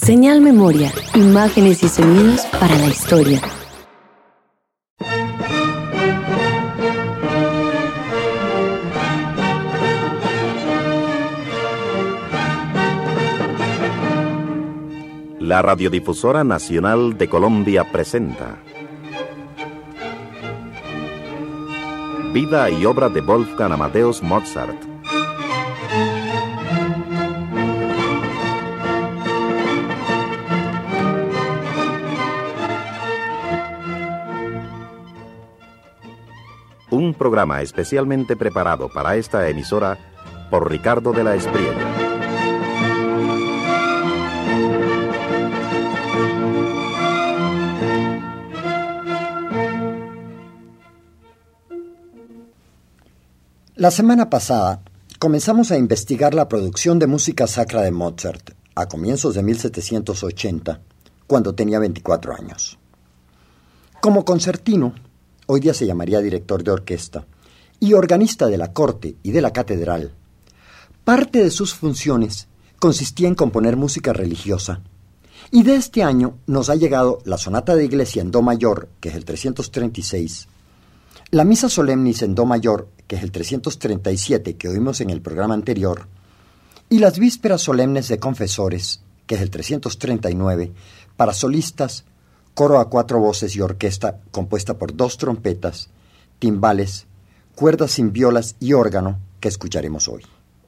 Señal Memoria, imágenes y sonidos para la historia. La Radiodifusora Nacional de Colombia presenta Vida y obra de Wolfgang Amadeus Mozart. Un programa especialmente preparado para esta emisora por Ricardo de la Espriella. La semana pasada comenzamos a investigar la producción de música sacra de Mozart a comienzos de 1780, cuando tenía 24 años. Como concertino, hoy día se llamaría director de orquesta, y organista de la corte y de la catedral, parte de sus funciones consistía en componer música religiosa, y de este año nos ha llegado la sonata de iglesia en do mayor, que es el 336, la misa solemnis en do mayor, que es el 337 que oímos en el programa anterior, y las vísperas solemnes de confesores, que es el 339, para solistas, coro a 4 voces y orquesta compuesta por 2 trompetas, timbales, cuerdas sin violas y órgano, que escucharemos hoy.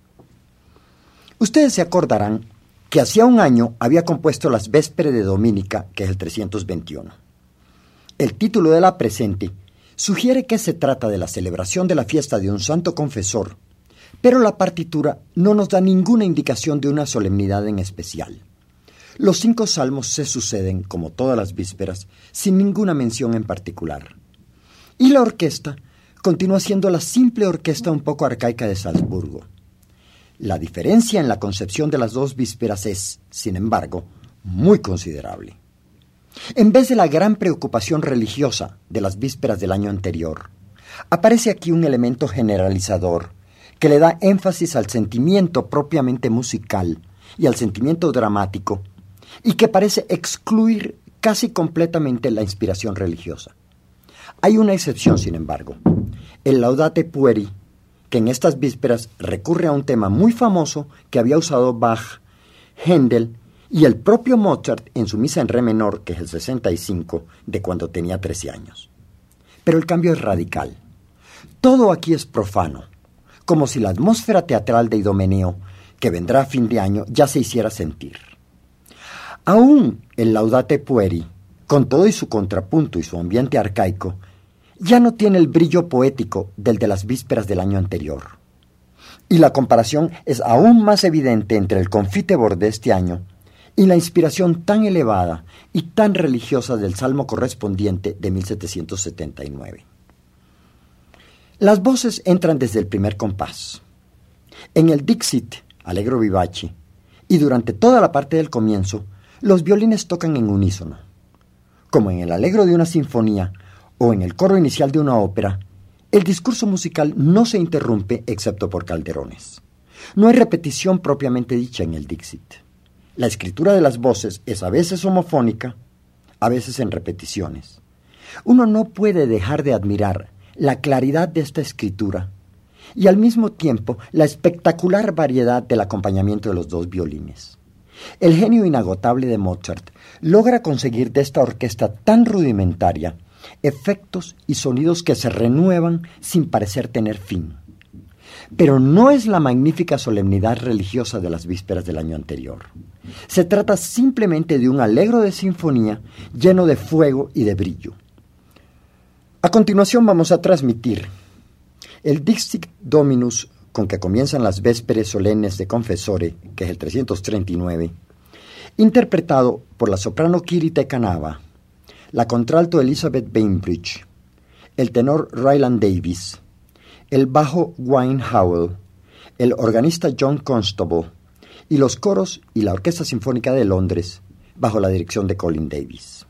Ustedes se acordarán que hacía un año había compuesto las Vésperas de Dominica, que es el 321. El título de la presente sugiere que se trata de la celebración de la fiesta de un santo confesor, pero la partitura no nos da ninguna indicación de una solemnidad en especial. Los 5 salmos se suceden, como todas las vísperas, sin ninguna mención en particular. Y la orquesta continúa siendo la simple orquesta un poco arcaica de Salzburgo. La diferencia en la concepción de las 2 vísperas es, sin embargo, muy considerable. En vez de la gran preocupación religiosa de las vísperas del año anterior, aparece aquí un elemento generalizador que le da énfasis al sentimiento propiamente musical y al sentimiento dramático, y que parece excluir casi completamente la inspiración religiosa. Hay una excepción, sin embargo, el Laudate Pueri, que en estas vísperas recurre a un tema muy famoso que había usado Bach, Händel y el propio Mozart en su misa en re menor, que es el 65, de cuando tenía 13 años. Pero el cambio es radical. Todo aquí es profano, como si la atmósfera teatral de Idomeneo, que vendrá a fin de año, ya se hiciera sentir. Aún el Laudate Pueri, con todo y su contrapunto y su ambiente arcaico, ya no tiene el brillo poético del de las vísperas del año anterior. Y la comparación es aún más evidente entre el Confiteor de este año y la inspiración tan elevada y tan religiosa del salmo correspondiente de 1779. Las voces entran desde el primer compás. En el Dixit, Allegro vivace, y durante toda la parte del comienzo, los violines tocan en unísono. Como en el Allegro de una sinfonía o en el coro inicial de una ópera, el discurso musical no se interrumpe excepto por calderones. No hay repetición propiamente dicha en el Dixit. La escritura de las voces es a veces homofónica, a veces en repeticiones. Uno no puede dejar de admirar la claridad de esta escritura y al mismo tiempo la espectacular variedad del acompañamiento de los 2 violines. El genio inagotable de Mozart logra conseguir de esta orquesta tan rudimentaria efectos y sonidos que se renuevan sin parecer tener fin. Pero no es la magnífica solemnidad religiosa de las vísperas del año anterior. Se trata simplemente de un allegro de sinfonía lleno de fuego y de brillo. A continuación vamos a transmitir el Dixit Dominus con que comienzan las Vésperas solemnes de Confessore, que es el 339, interpretado por la soprano Kirite Kanava, la contralto Elizabeth Bainbridge, el tenor Ryland Davis, el bajo Wayne Howell, el organista John Constable y los coros y la Orquesta Sinfónica de Londres bajo la dirección de Colin Davis.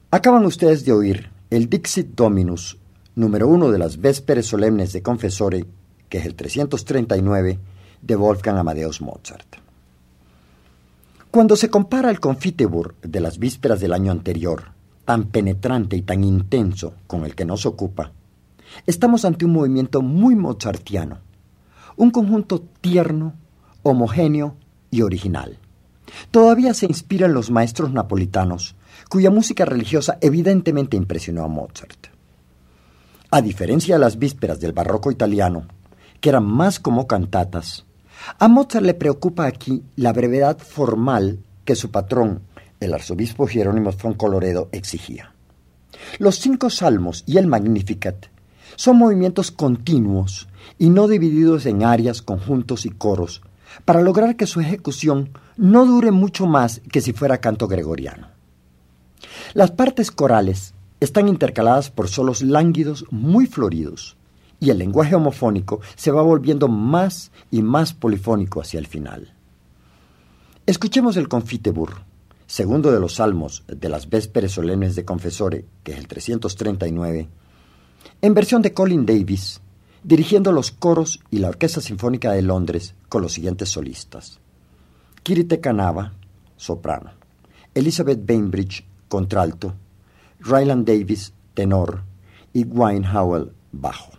Acaban ustedes de oír el Dixit Dominus, número 1 de las Véspere Solemnes de Confessore, que es el 339 de Wolfgang Amadeus Mozart. Cuando se compara el Confiteor de las vísperas del año anterior, tan penetrante y tan intenso con el que nos ocupa, estamos ante un movimiento muy mozartiano, un conjunto tierno, homogéneo y original. Todavía se inspiran los maestros napolitanos, cuya música religiosa evidentemente impresionó a Mozart. A diferencia de las vísperas del barroco italiano, que eran más como cantatas, a Mozart le preocupa aquí la brevedad formal que su patrón, el arzobispo Jerónimo von Colloredo, exigía. Los 5 salmos y el Magnificat son movimientos continuos y no divididos en arias, conjuntos y coros, para lograr que su ejecución no dure mucho más que si fuera canto gregoriano. Las partes corales están intercaladas por solos lánguidos muy floridos, y el lenguaje homofónico se va volviendo más y más polifónico hacia el final. Escuchemos el Confiteor, segundo de los salmos de las Véspere Solemnes de Confessore, que es el 339, en versión de Colin Davis, dirigiendo los coros y la Orquesta Sinfónica de Londres con los siguientes solistas: Kirite Kanava, soprano; Elizabeth Bainbridge, contralto; Ryland Davis, tenor; y Wayne Howell, bajo.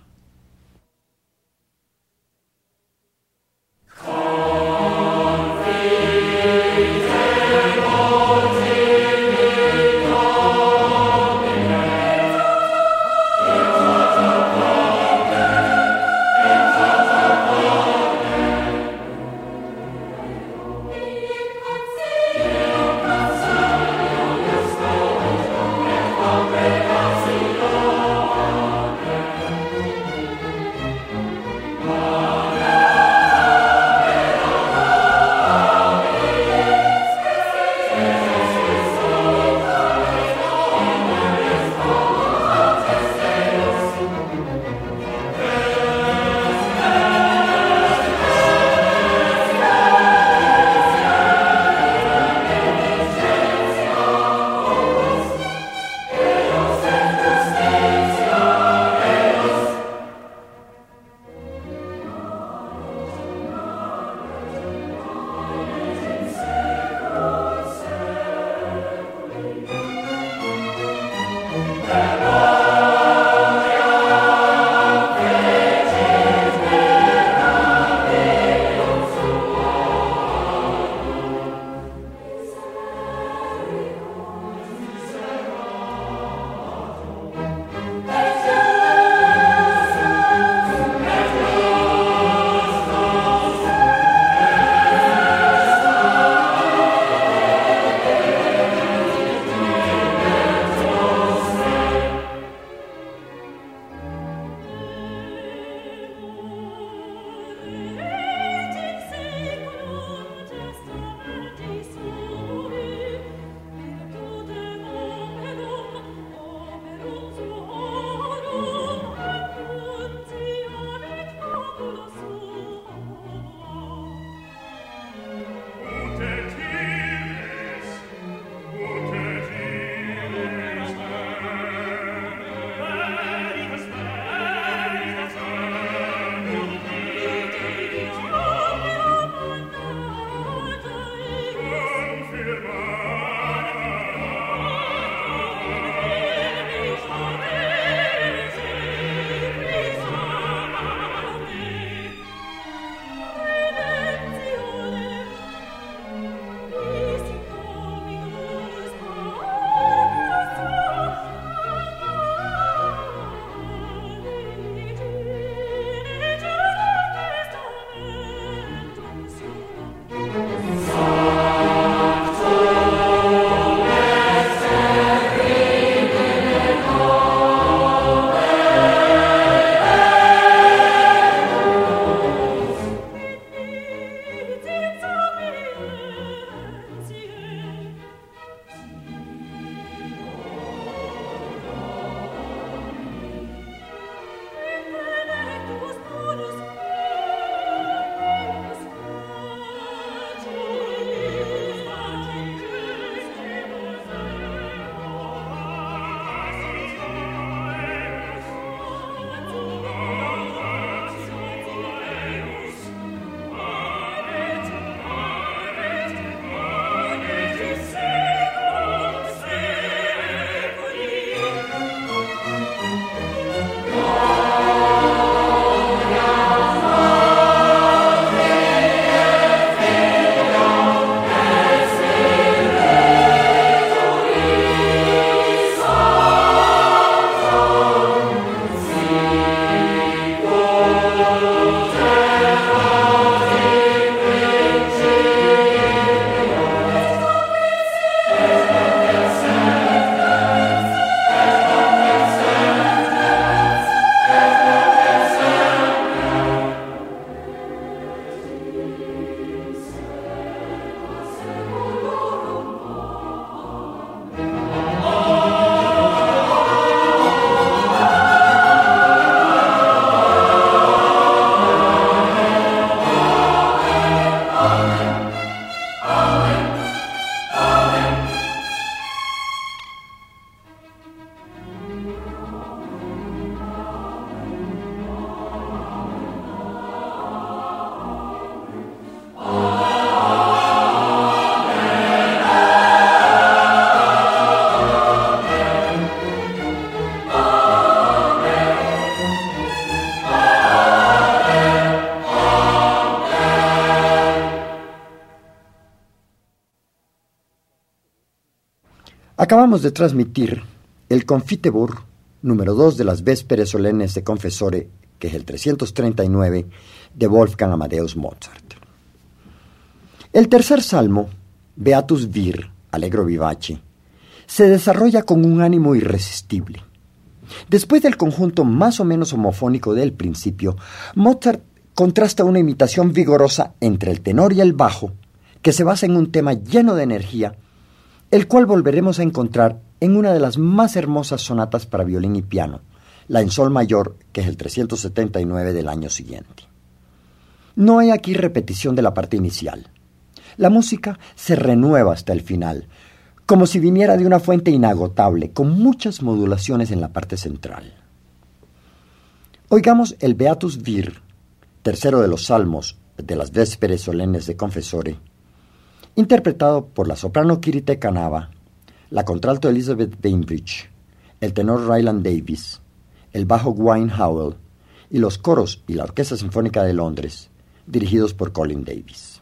Acabamos de transmitir el Confitebor número 2 de las Vésperas Solemnes de Confessore, que es el 339 de Wolfgang Amadeus Mozart. El tercer salmo, Beatus Vir, Allegro vivace, se desarrolla con un ánimo irresistible. Después del conjunto más o menos homofónico del principio, Mozart contrasta una imitación vigorosa entre el tenor y el bajo, que se basa en un tema lleno de energía, el cual volveremos a encontrar en una de las más hermosas sonatas para violín y piano, la en sol mayor, que es el 379 del año siguiente. No hay aquí repetición de la parte inicial. La música se renueva hasta el final, como si viniera de una fuente inagotable, con muchas modulaciones en la parte central. Oigamos el Beatus Vir, tercero de los salmos de las Vésperas Solemnes de Confessore, interpretado por la soprano Kirite Kanava, la contralto Elizabeth Bainbridge, el tenor Ryland Davis, el bajo Wayne Howell y los coros y la Orquesta Sinfónica de Londres, dirigidos por Colin Davis.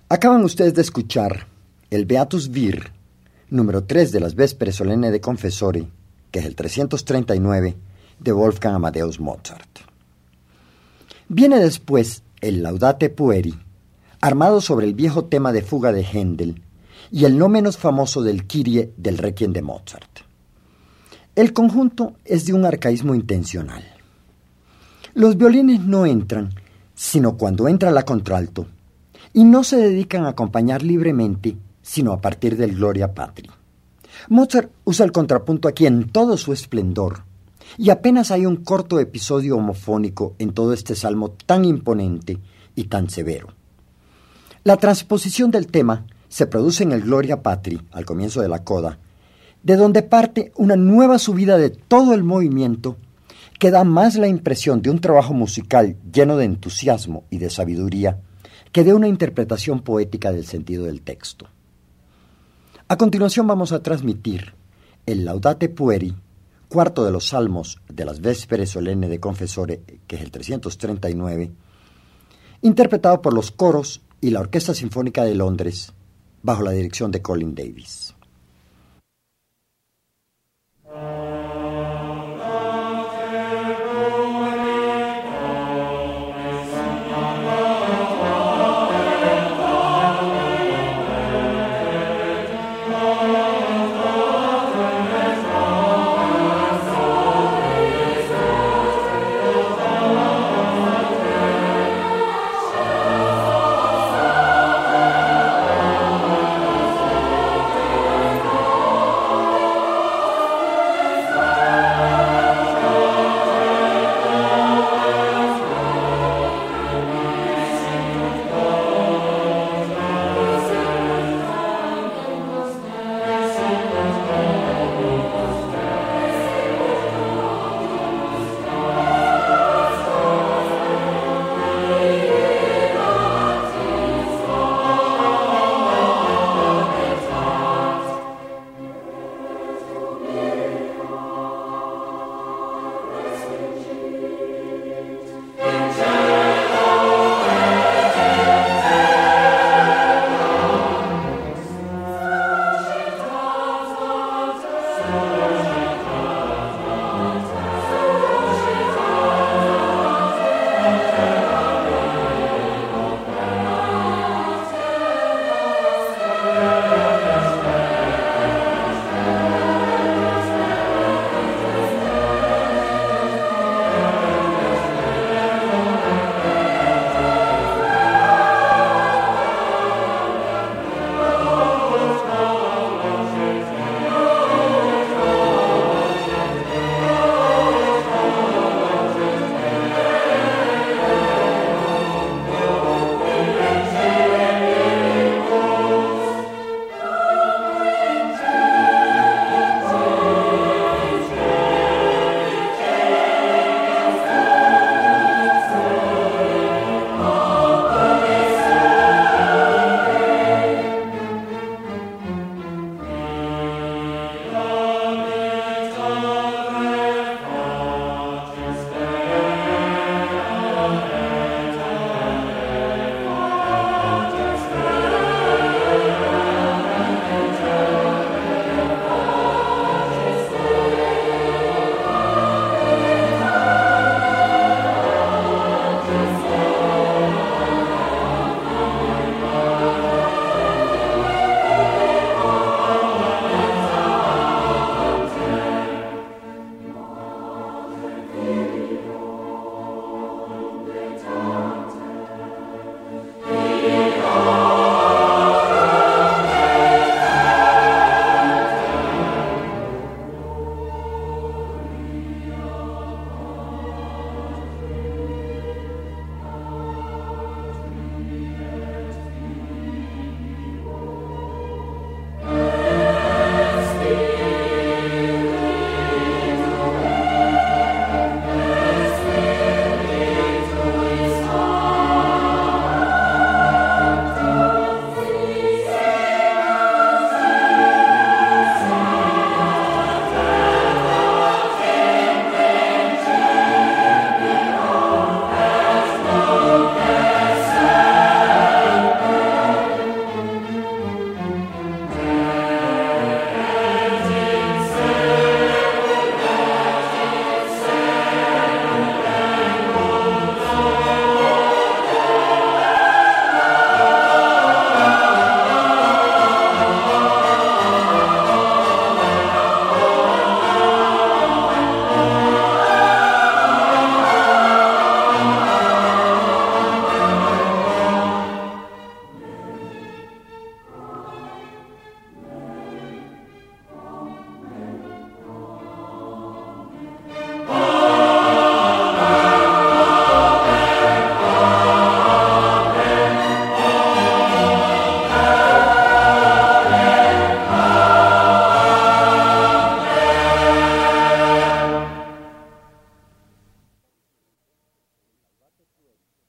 Acaban ustedes de escuchar el Beatus Vir, número 3 de las Véspere Solenne de Confessore, que es el 339 de Wolfgang Amadeus Mozart. Viene después el Laudate Pueri, armado sobre el viejo tema de fuga de Händel y el no menos famoso del Kyrie del Requiem de Mozart. El conjunto es de un arcaísmo intencional. Los violines no entran, sino cuando entra la contralto, y no se dedican a acompañar libremente, sino a partir del Gloria Patri. Mozart usa el contrapunto aquí en todo su esplendor, y apenas hay un corto episodio homofónico en todo este salmo tan imponente y tan severo. La transposición del tema se produce en el Gloria Patri, al comienzo de la coda, de donde parte una nueva subida de todo el movimiento que da más la impresión de un trabajo musical lleno de entusiasmo y de sabiduría que de una interpretación poética del sentido del texto. A continuación vamos a transmitir el Laudate Pueri, cuarto de los salmos de las Véspere Solenne de Confessore, que es el 339, interpretado por los coros y la Orquesta Sinfónica de Londres, bajo la dirección de Colin Davis.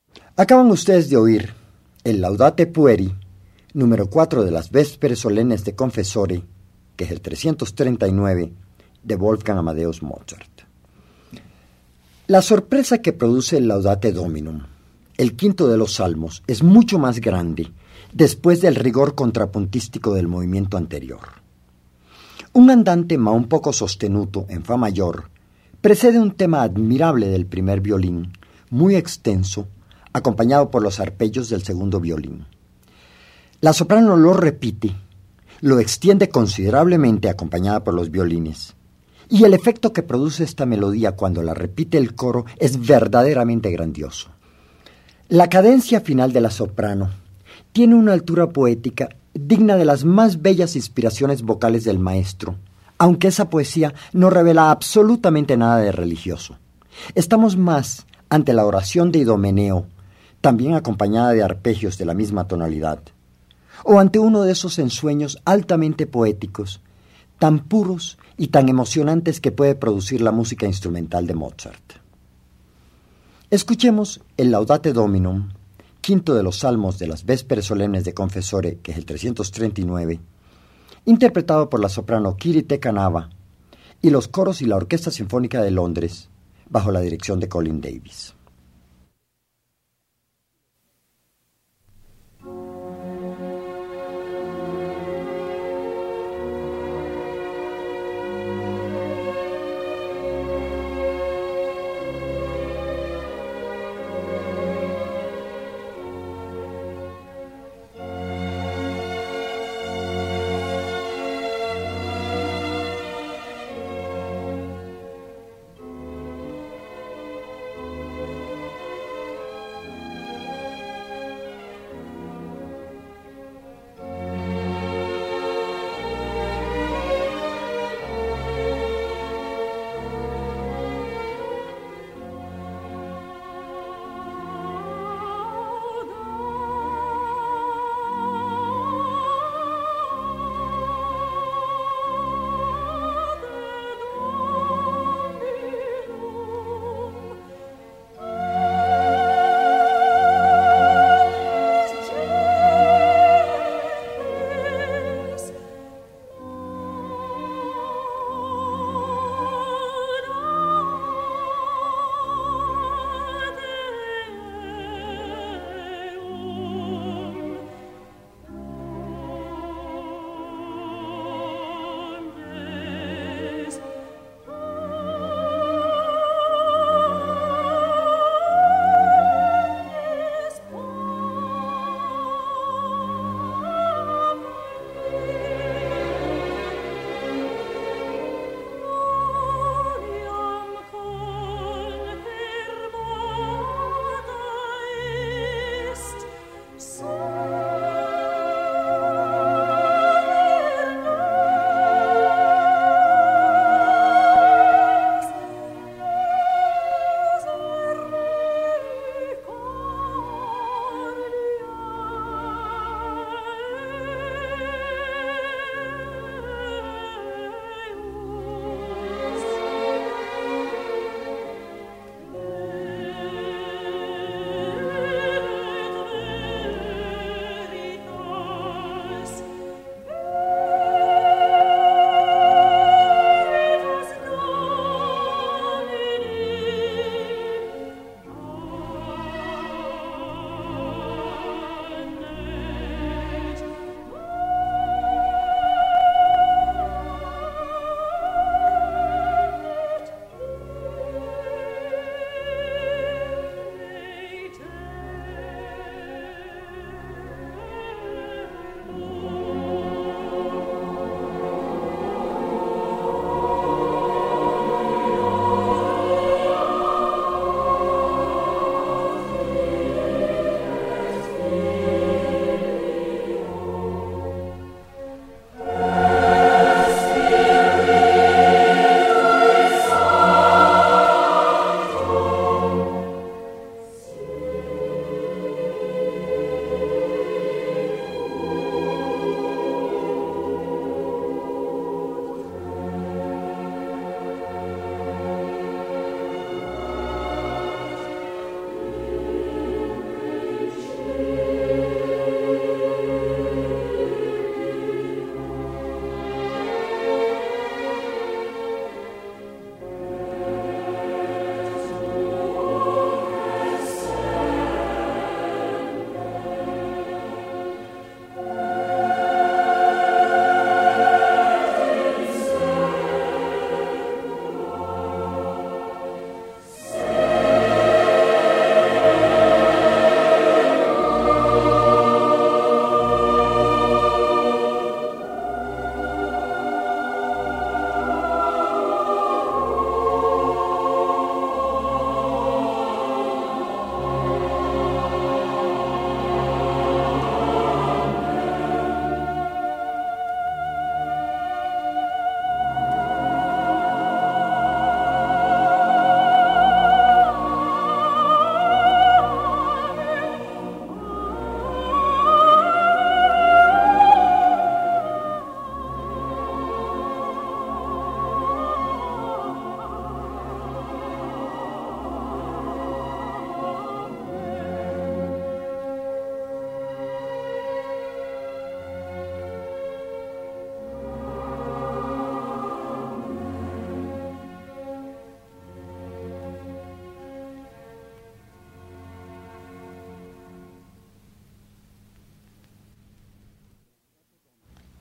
Acaban ustedes de oír el Laudate Pueri, número 4 de las Véspere Solennes de Confessore, que es el 339 de Wolfgang Amadeus Mozart. La sorpresa que produce el Laudate Dominum, el quinto de los salmos, es mucho más grande después del rigor contrapuntístico del movimiento anterior. Un andante ma un poco sostenuto en fa mayor precede un tema admirable del primer violín, muy extenso, acompañado por los arpegios del segundo violín. La soprano lo repite, lo extiende considerablemente acompañada por los violines, y el efecto que produce esta melodía cuando la repite el coro es verdaderamente grandioso. La cadencia final de la soprano tiene una altura poética digna de las más bellas inspiraciones vocales del maestro, aunque esa poesía no revela absolutamente nada de religioso. Estamos más ante la oración de Idomeneo, también acompañada de arpegios de la misma tonalidad, o ante uno de esos ensueños altamente poéticos, tan puros y tan emocionantes que puede producir la música instrumental de Mozart. Escuchemos el Laudate Dominum, quinto de los salmos de las Véspere Solennes de Confessore, que es el 339, interpretado por la soprano Kirite Kanava y los coros y la Orquesta Sinfónica de Londres, bajo la dirección de Colin Davis.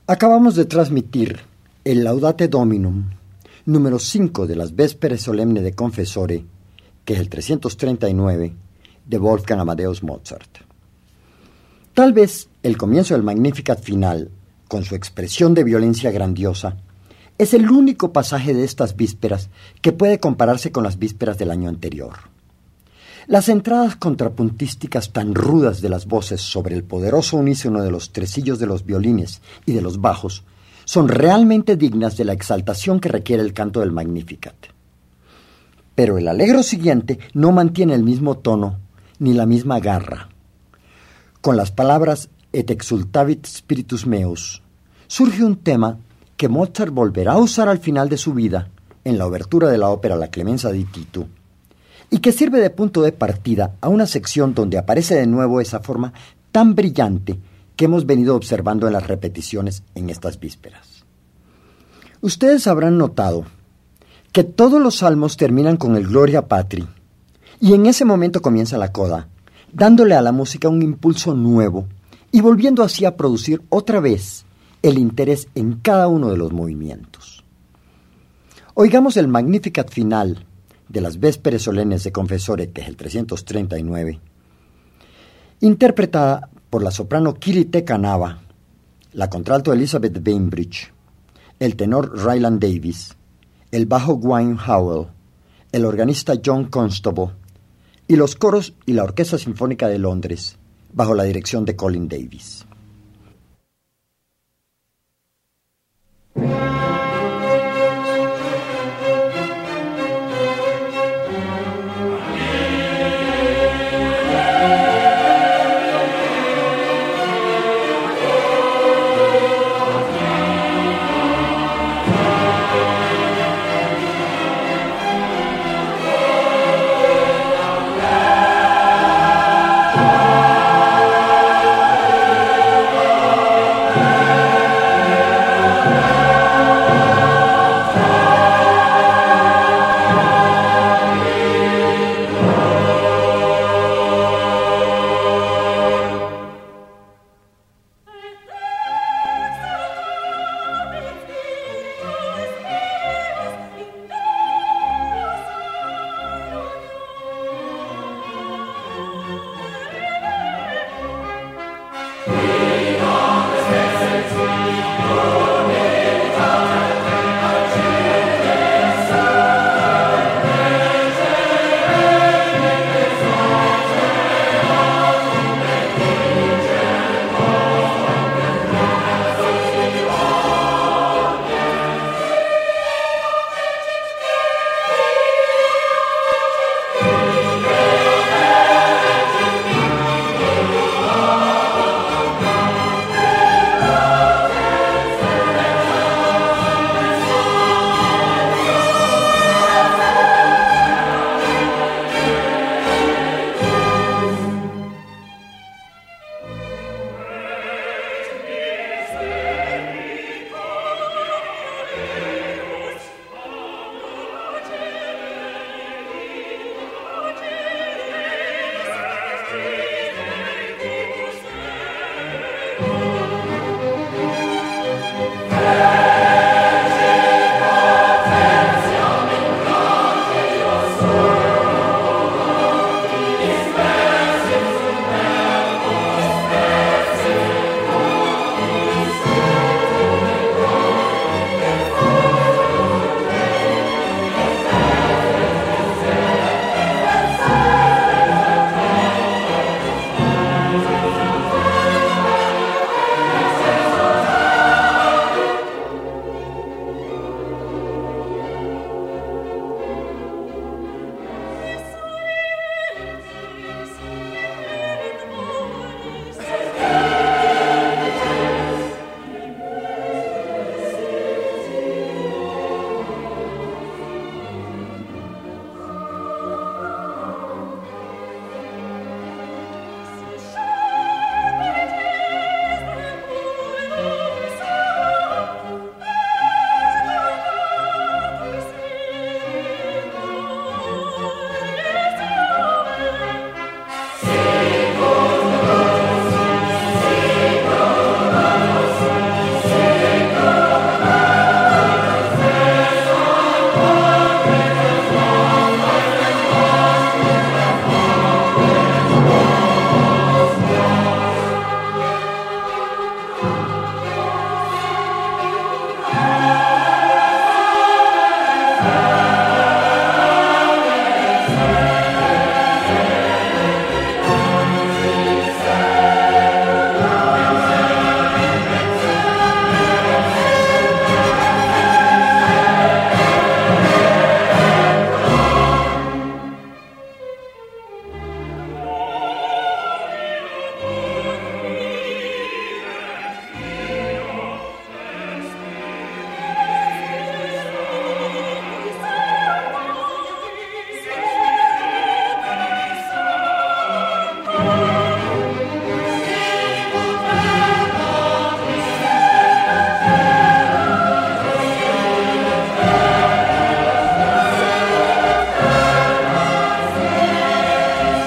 Acabamos de transmitir el Laudate Dominum, número 5 de las Véspere Solemne de Confessore, que es el 339 de Wolfgang Amadeus Mozart. Tal vez el comienzo del Magnificat final, con su expresión de violencia grandiosa, es el único pasaje de estas vísperas que puede compararse con las vísperas del año anterior. Las entradas contrapuntísticas tan rudas de las voces sobre el poderoso unísono de los tresillos de los violines y de los bajos son realmente dignas de la exaltación que requiere el canto del Magnificat. Pero el allegro siguiente no mantiene el mismo tono ni la misma garra. Con las palabras «Et exultavit spiritus meus» surge un tema que Mozart volverá a usar al final de su vida en la obertura de la ópera La Clemenza di Tito, y que sirve de punto de partida a una sección donde aparece de nuevo esa forma tan brillante que hemos venido observando en las repeticiones en estas vísperas. Ustedes habrán notado que todos los salmos terminan con el Gloria Patri, y en ese momento comienza la coda, dándole a la música un impulso nuevo y volviendo así a producir otra vez el interés en cada uno de los movimientos. Oigamos el Magnificat final de las Véspere Solemnes de Confessore, que es el 339, interpretada por la soprano Kirite Kanava, la contralto Elizabeth Bainbridge, el tenor Ryland Davis, el bajo Wayne Howell, el organista John Constable y los coros y la Orquesta Sinfónica de Londres, bajo la dirección de Colin Davis.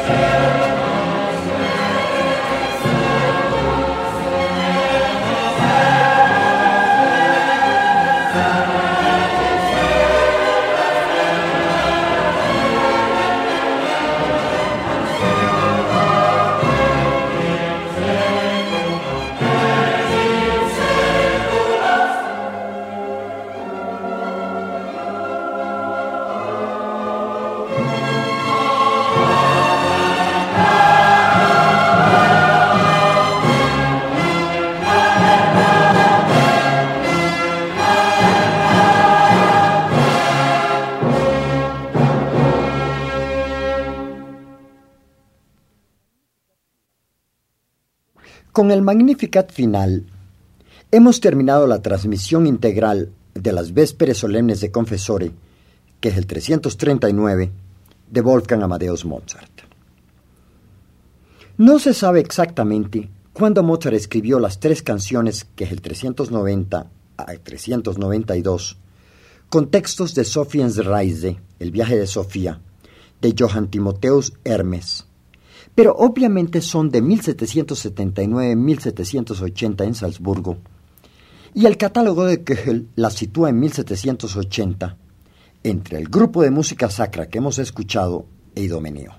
Con el Magnificat final, hemos terminado la transmisión integral de las Vésperes Solemnes de Confessore, que es el 339, de Wolfgang Amadeus Mozart. No se sabe exactamente cuándo Mozart escribió las tres canciones, que es el 390 a 392, con textos de Sophiens Reise, El viaje de Sofía, de Johann Timotheus Hermes, pero obviamente son de 1779-1780 en Salzburgo, y el catálogo de Köchel las sitúa en 1780, entre el grupo de música sacra que hemos escuchado e Idomeneo.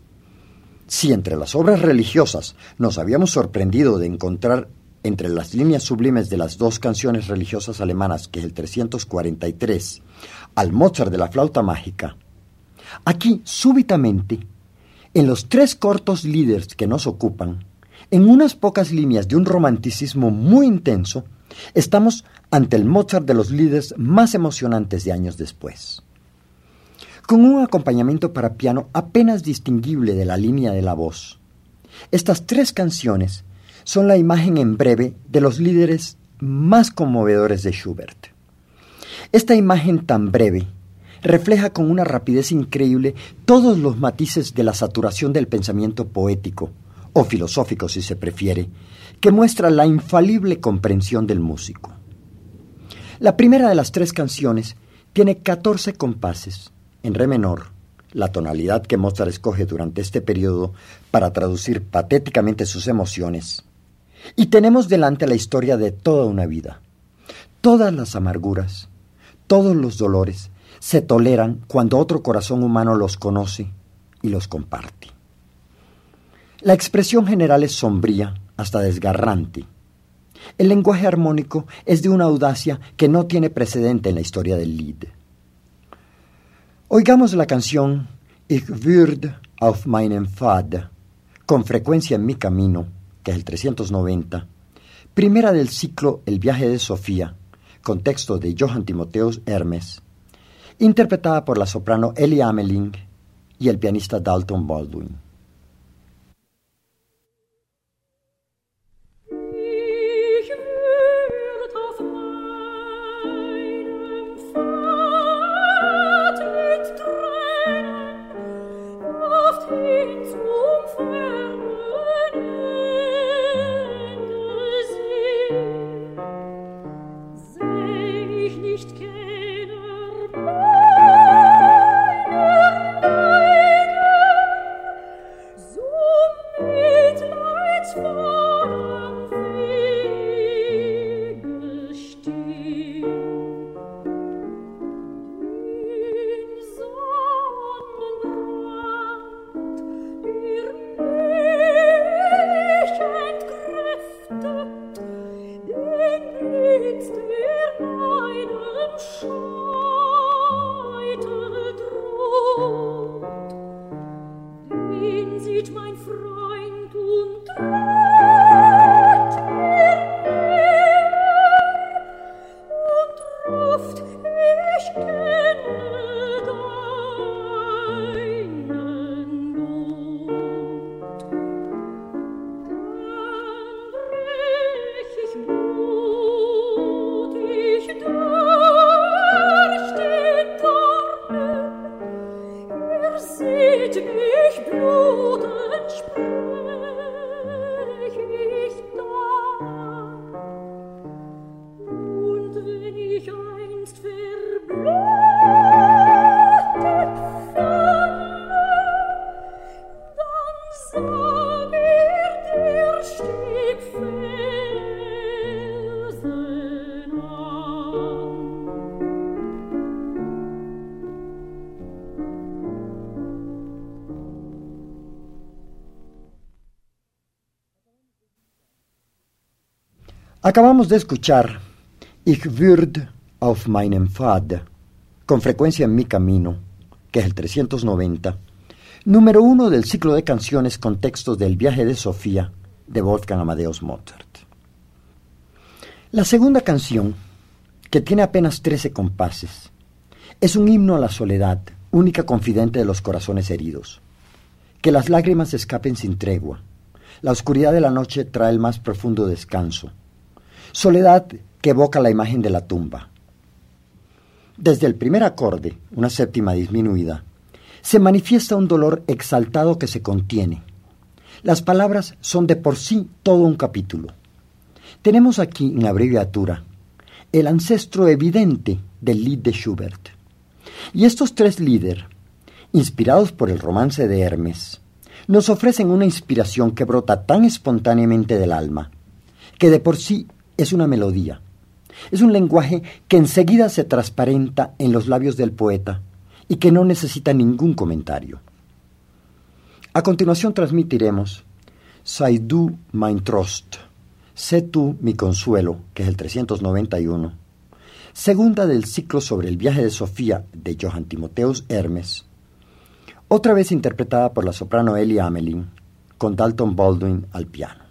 Si entre las obras religiosas nos habíamos sorprendido de encontrar entre las líneas sublimes de las dos canciones religiosas alemanas, que es el 343, al Mozart de la flauta mágica, aquí súbitamente, en los tres cortos lieders que nos ocupan, en unas pocas líneas de un romanticismo muy intenso, estamos ante el Mozart de los lieders más emocionantes de años después. Con un acompañamiento para piano apenas distinguible de la línea de la voz, estas tres canciones son la imagen en breve de los lieders más conmovedores de Schubert. Esta imagen tan breve refleja con una rapidez increíble todos los matices de la saturación del pensamiento poético, o filosófico si se prefiere, que muestra la infalible comprensión del músico. La primera de las tres canciones tiene 14 compases, en re menor, la tonalidad que Mozart escoge durante este periodo para traducir patéticamente sus emociones, y tenemos delante la historia de toda una vida. Todas las amarguras, todos los dolores, se toleran cuando otro corazón humano los conoce y los comparte. La expresión general es sombría, hasta desgarrante. El lenguaje armónico es de una audacia que no tiene precedente en la historia del Lied. Oigamos la canción Ich würd auf meinem Pfad, con frecuencia en mi camino, que es el 390, primera del ciclo El viaje de Sofía, con texto de Johann Timotheus Hermes, interpretada por la soprano Ellie Ameling y el pianista Dalton Baldwin. Seht mich blutend sprechen. Acabamos de escuchar Ich würd auf meinem Pfad, con frecuencia en mi camino, que es el 390, número 1 del ciclo de canciones con textos del Viaje de Sofía de Wolfgang Amadeus Mozart. La segunda canción, que tiene apenas 13 compases, es un himno a la soledad, única confidente de los corazones heridos. Que las lágrimas escapen sin tregua. La oscuridad de la noche trae el más profundo descanso. Soledad que evoca la imagen de la tumba. Desde el primer acorde, una séptima disminuida, se manifiesta un dolor exaltado que se contiene. Las palabras son de por sí todo un capítulo. Tenemos aquí, en abreviatura, el ancestro evidente del Lied de Schubert. Y estos tres Lieder, inspirados por el romance de Hermes, nos ofrecen una inspiración que brota tan espontáneamente del alma, que de por sí es una melodía. Es un lenguaje que enseguida se transparenta en los labios del poeta y que no necesita ningún comentario. A continuación transmitiremos Sei du mein Trost, sé tú mi consuelo, que es el 391, segunda del ciclo sobre el viaje de Sofía de Johann Timotheus Hermes, otra vez interpretada por la soprano Ellie Amelin, con Dalton Baldwin al piano.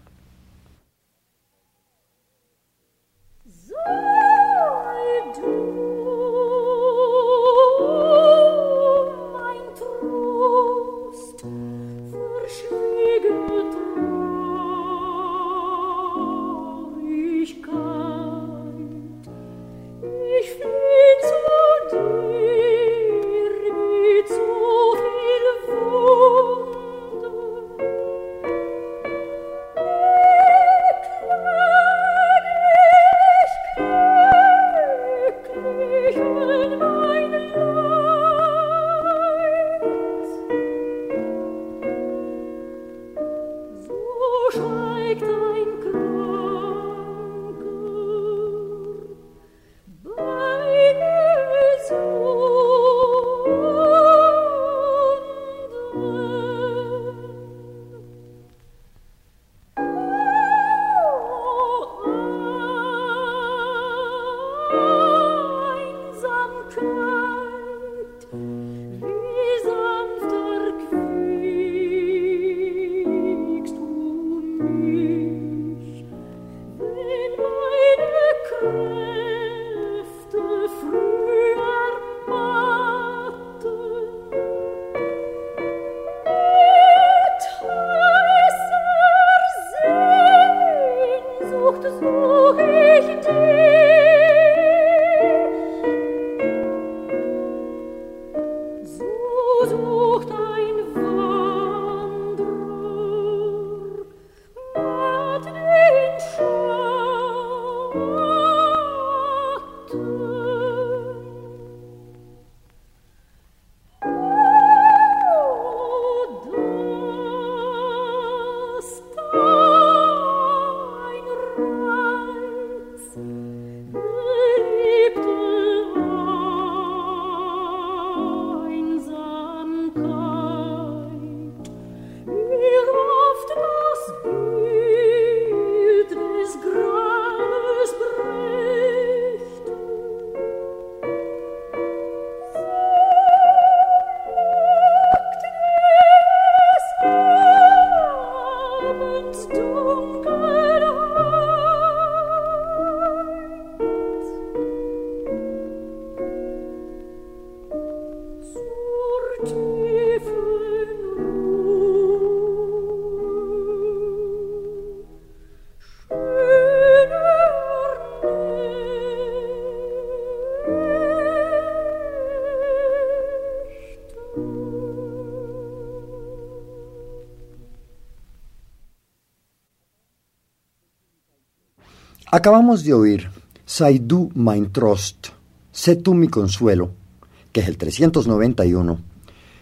Acabamos de oír Sei du mein Trost, sé tú mi consuelo, que es el 391,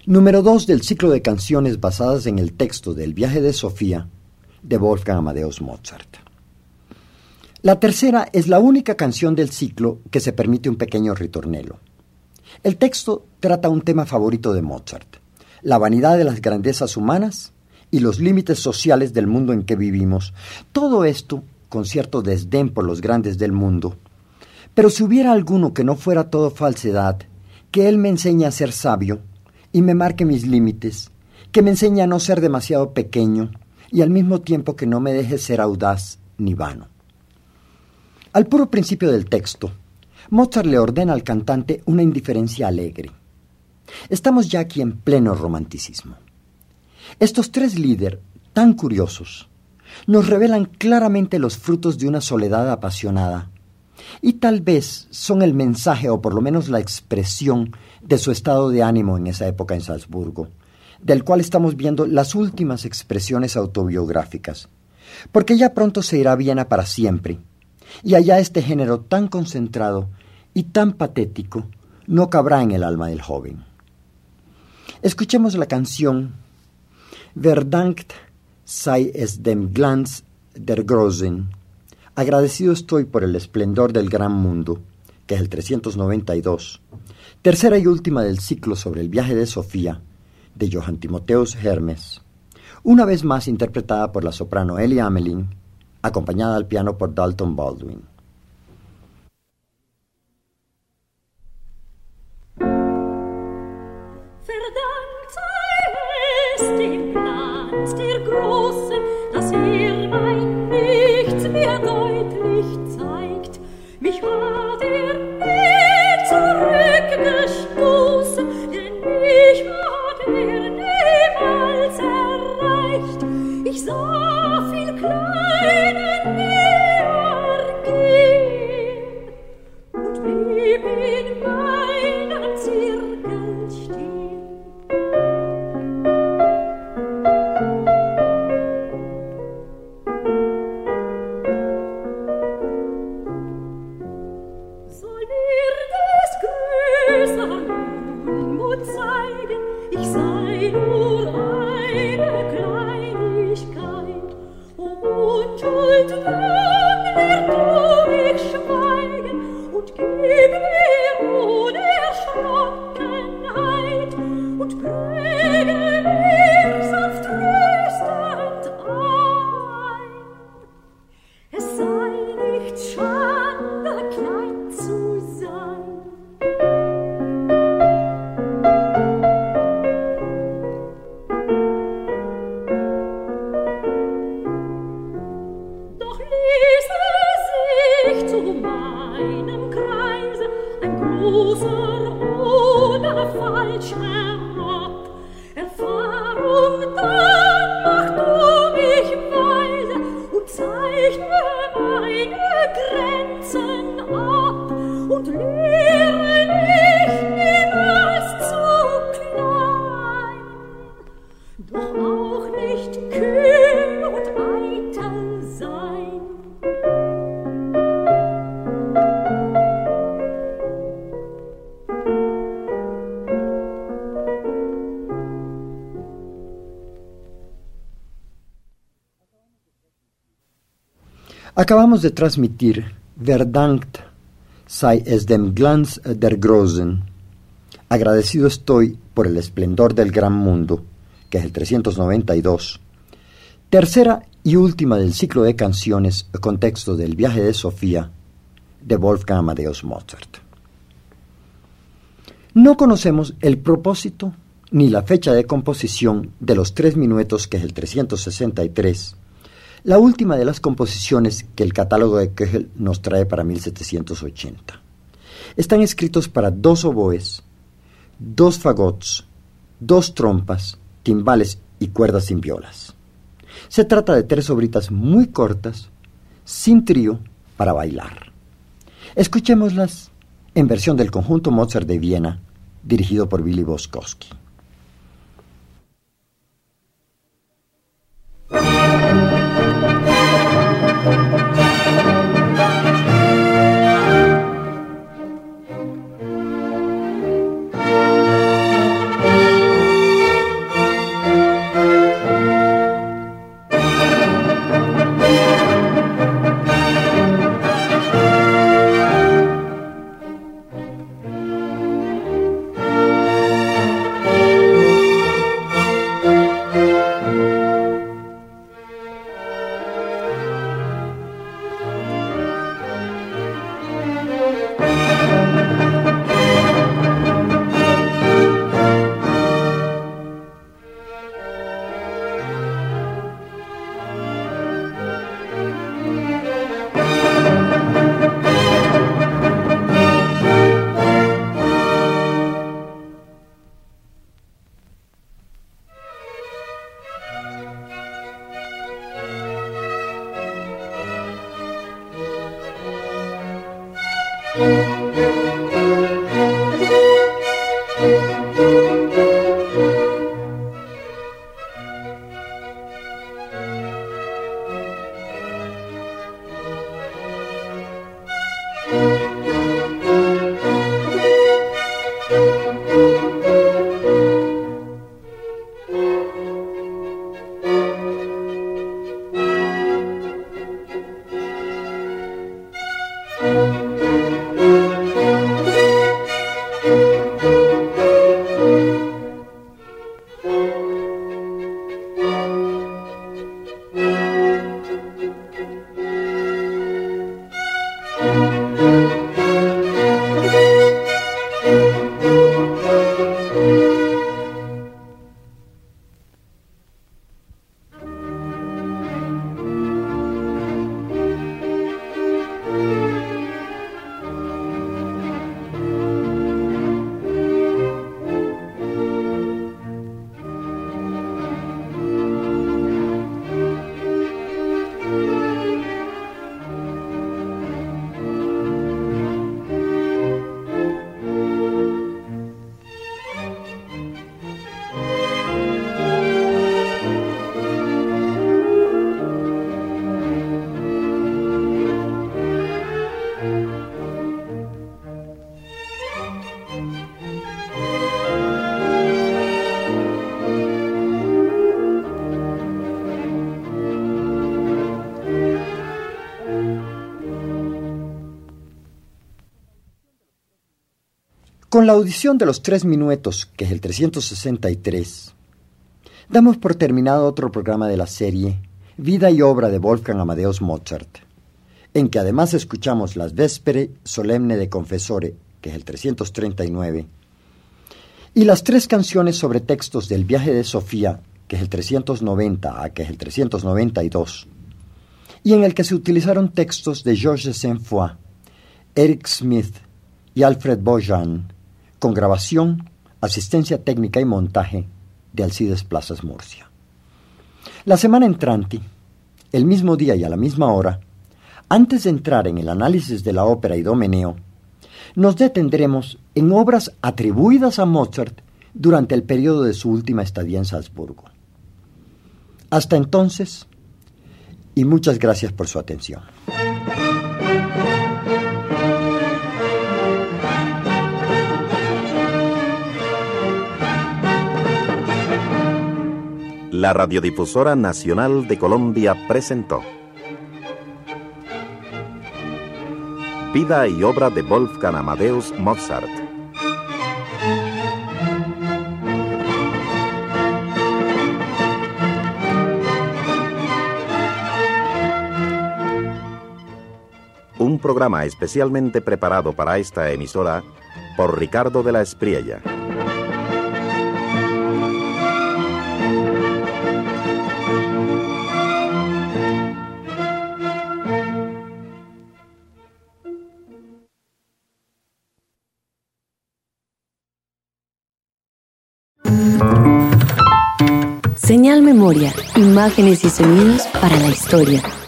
Número 2 del ciclo de canciones basadas en el texto del Viaje de Sofía de Wolfgang Amadeus Mozart. La tercera es la única canción del ciclo que se permite un pequeño ritornello. El texto trata un tema favorito de Mozart, la vanidad de las grandezas humanas y los límites sociales del mundo en que vivimos. Todo esto con cierto desdén por los grandes del mundo. Pero si hubiera alguno que no fuera todo falsedad, que él me enseñe a ser sabio y me marque mis límites, que me enseñe a no ser demasiado pequeño y al mismo tiempo que no me deje ser audaz ni vano. Al puro principio del texto, Mozart le ordena al cantante una indiferencia alegre. Estamos ya aquí en pleno romanticismo. Estos tres líderes, tan curiosos, nos revelan claramente los frutos de una soledad apasionada y tal vez son el mensaje o por lo menos la expresión de su estado de ánimo en esa época en Salzburgo, del cual estamos viendo las últimas expresiones autobiográficas, porque ya pronto se irá a Viena para siempre, y allá este género tan concentrado y tan patético no cabrá en el alma del joven. Escuchemos la canción Verdankt sei es dem Glanz der Großen. Agradecido estoy por el esplendor del gran mundo, que es el 392, tercera y última del ciclo sobre el viaje de Sofía, de Johann Timotheus Hermes, una vez más interpretada por la soprano Ellie Amelin, acompañada al piano por Dalton Baldwin. Verdankt sei es dem Glanz der Großen, dass mein Nichts mir deutlich zeigt. Mich hat nie zurückgestoßen, denn mich hat niemals erreicht. Ich sah viel Kleine näher gehen und blieb in meinem Zirkel stehen. Soll mir des größeren Mut zeigen, ich sei nur eine Kleinigkeit. O Unschuld, lehrt du mich schweigen und gib mir Unerschrockenheit und präge mir sanft tröstend ein. Es sei nicht Schande, klein zu sein. Doch ließe sich zu meinem Kreise ein großer ohne Falsch herab. Erfahrung, dann mach du mich weise und zeichne meine Grenzen ab und lehre mich niemals zu klein, doch auch nicht kühn und eitel sein. Acabamos de transmitir Verdankt sei es dem Glanz der Großen. Agradecido estoy por el esplendor del gran mundo, que es el 392. Tercera y última del ciclo de canciones con texto del Viaje de Sofía, de Wolfgang Amadeus Mozart. No conocemos el propósito ni la fecha de composición de los tres minuetos, que es el 363, la última de las composiciones que el catálogo de Köchel nos trae para 1780. Están escritos para 2 oboes, 2 fagots, 2 trompas, timbales y cuerdas sin violas. Se trata de 3 obritas muy cortas, sin trío, para bailar. Escuchémoslas en versión del Conjunto Mozart de Viena, dirigido por Billy Boskowski. Con la audición de los 3 minuetos, que es el 363, damos por terminado otro programa de la serie Vida y obra de Wolfgang Amadeus Mozart, en que además escuchamos las Vespere Solemne de Confessore, que es el 339, y las 3 canciones sobre textos del Viaje de Sofía, que es el 390 que es el 392, y en el que se utilizaron textos de Georges Saint-Foy, Eric Smith y Alfred Bojan, con grabación, asistencia técnica y montaje de Alcides Plazas Murcia. La semana entrante, el mismo día y a la misma hora, antes de entrar en el análisis de la ópera Idomeneo, nos detendremos en obras atribuidas a Mozart durante el periodo de su última estadía en Salzburgo. Hasta entonces, y muchas gracias por su atención. La Radiodifusora Nacional de Colombia presentó Vida y obra de Wolfgang Amadeus Mozart. Un programa especialmente preparado para esta emisora por Ricardo de la Espriella. Señal Memoria, imágenes y sonidos para la historia.